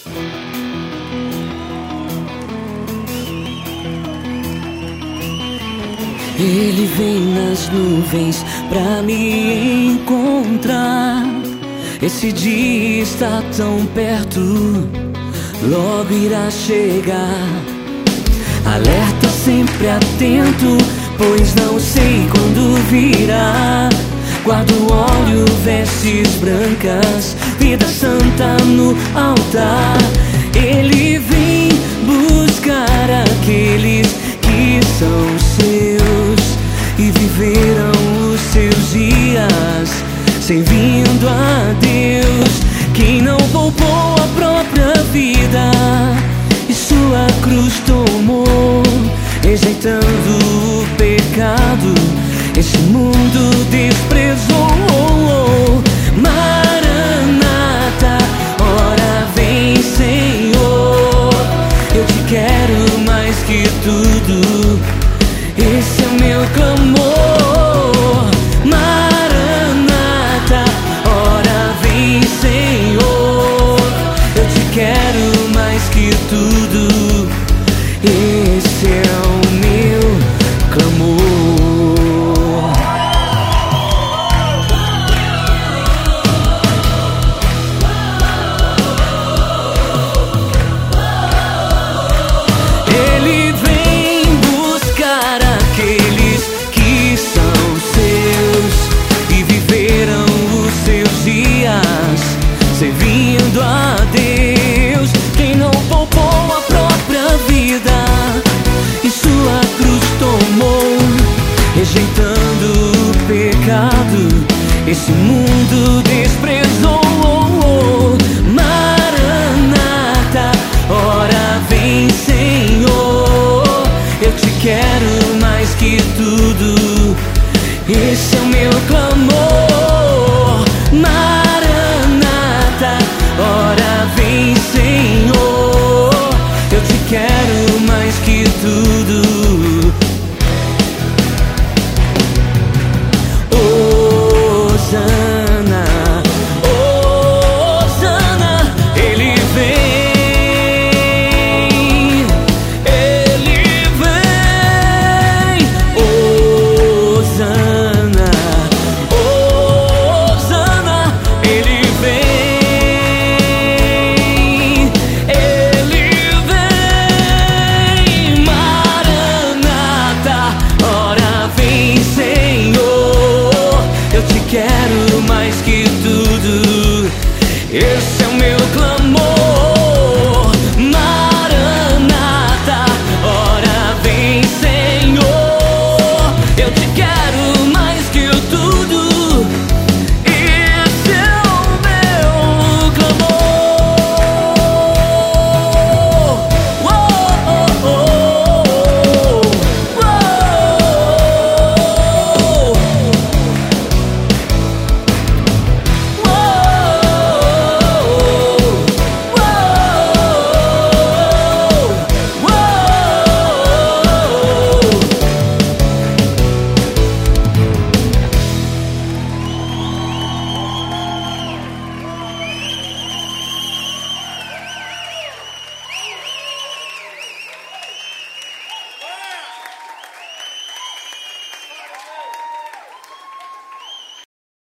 Ele vem nas nuvens pra me encontrar. Esse dia está tão perto, logo irá chegar. Alerta, sempre atento, pois não sei quando virá. Guardo óleo, vestes brancas, vida santa no altar. Ele vem buscar aqueles que são seus e viveram os seus dias servindo a Deus. Quem não poupou a própria vida e sua cruz tomou, rejeitando o pecado, esse mundo desprezou. Maranata, ora vem, Senhor, eu te quero mais que tudo, esse é o meu clamor. Maranata, ora vem, Senhor, eu te quero mais que tudo, esse é o meu clamor. Ele vem buscar aqueles que são seus e viveram os seus dias servindo a Deus. Quem não poupou a própria vida e sua cruz tomou, rejeitando o pecado, esse mundo desprezou.